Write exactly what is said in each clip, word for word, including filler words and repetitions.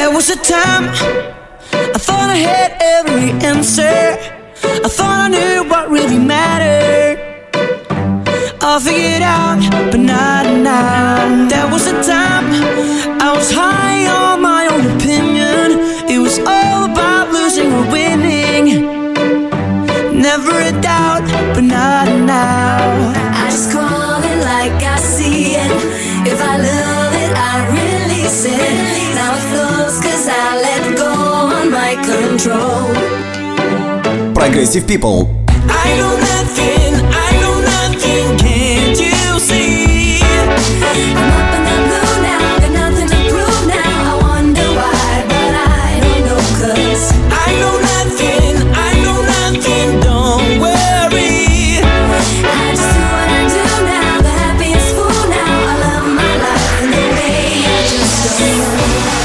There was a time I thought I had every answer. I thought I knew what really mattered. I'll figure it out, but not now. There was a time I was high on my own opinion. It was all about losing or winning. Never a doubt, but not now. I just call it like I see it. If I love it, I release it. Now it flows cause I let go on my control. Progressive People. I know nothing, I know nothing, can't you see? I'm up in the blue now, got nothing to prove now. I wonder why, but I don't know cause I know nothing, I know nothing, don't worry. I just do what I do now, the happiest fool now. I love my life in the way I just don't.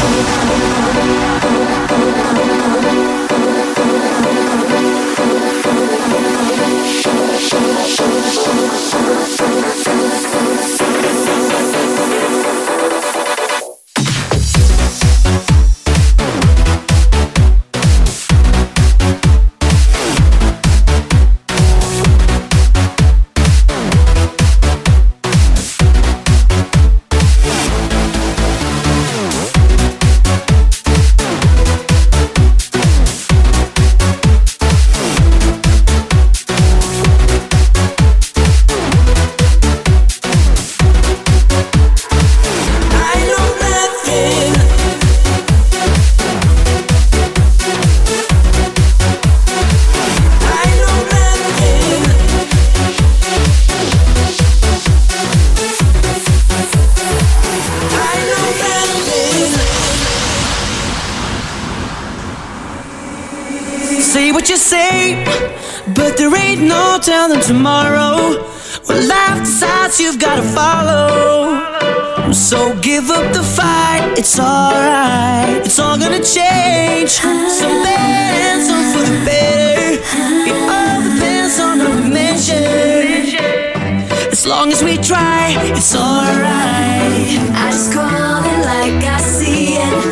Say what you say, but there ain't no telling tomorrow. When life decides you've gotta follow, so give up the fight, it's alright. It's all gonna change, some bad, some for the better. It all depends on how we measure. As long as we try, it's alright. I just call it like I see it.